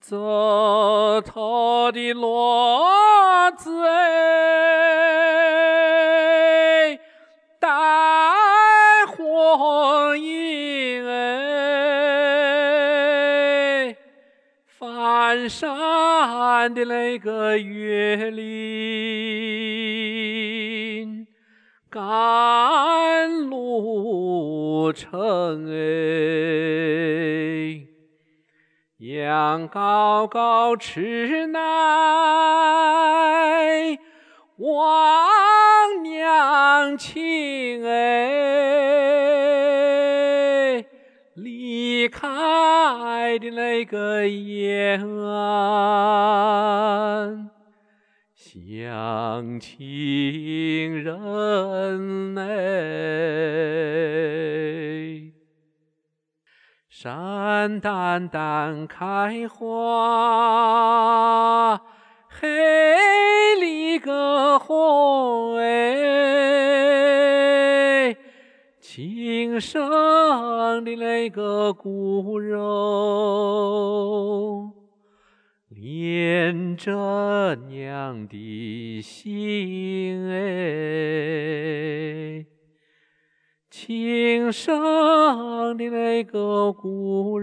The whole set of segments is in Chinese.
走头的骡子哎，带红缨哎，翻山的那个岳岭，赶路程哎。羊羔羔吃奶，望娘亲哎，离开的那个延安，像情人哎。山丹丹开花，黑里个红哎，亲生的那个骨肉，连着娘的心哎。亲生的那个骨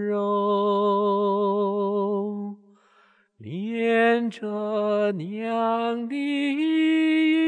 肉，连着娘的